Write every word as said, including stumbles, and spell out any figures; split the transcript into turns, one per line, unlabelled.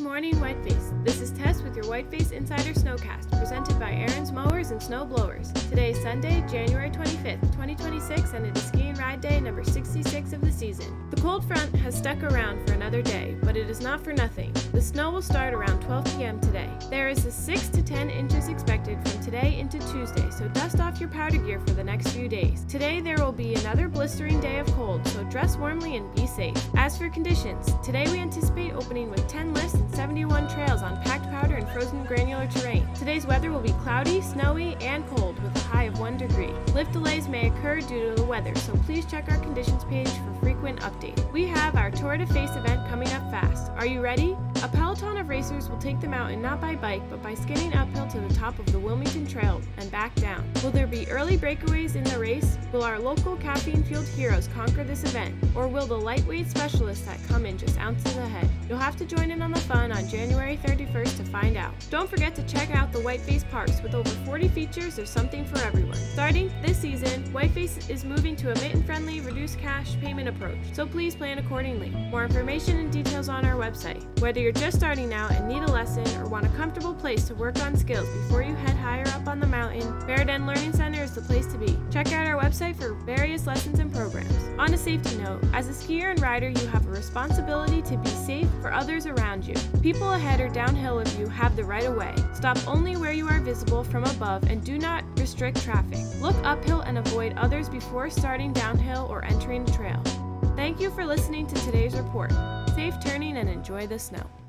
morning, Whiteface. This is Tess with your Whiteface Insider Snowcast, presented by Aaron's Mowers and Snow Blowers. Today is Sunday, January twenty-fifth, twenty twenty-six, and it is ski and ride day number sixty-six of the season. The cold front has stuck around for another day, but it is not for nothing. The snow will start around twelve p.m. today. There is a six to ten inches expected from today into Tuesday, so dust off your powder gear for the next few days. Today there will be another blistering day of cold, so dress warmly and be safe. As for conditions, today we anticipate opening with ten lifts and seventy-one trails on packed powder and frozen granular terrain. Today's weather will be cloudy, snowy, and cold with a high of one degree. Lift delays may occur due to the weather, so please check our conditions page for frequent updates. We have our Tour de Face event coming up fast. Are you ready? A peloton of racers will take the mountain not by bike, but by skidding uphill to the top of the Wilmington Trail and back down. Will there be early breakaways in the race? Will our local caffeine-fueled heroes conquer this event? Or will the lightweight specialists that come in just ounces ahead? You'll have to join in on the fun on January thirty-first to find out. Don't forget to check out the Whiteface Parks. With over forty features, there's something for everyone. Starting this season, Whiteface is moving to a mitten-friendly, reduced cash payment approach, so please plan accordingly. More information and details on our website. Whether you're just starting out and need a lesson or want a comfortable place to work on skills before you head higher up on the mountain, Barrett Learning Center is the place to be. Check out our website for various lessons and programs. On a safety note, as a skier and rider, you have a responsibility to be safe for others around you. People ahead or downhill of you have the right of way. Stop only where you are visible from above and do not restrict traffic. Look uphill and avoid others before starting downhill or entering the trail. Thank you for listening to today's report. Safe turning and enjoy the snow.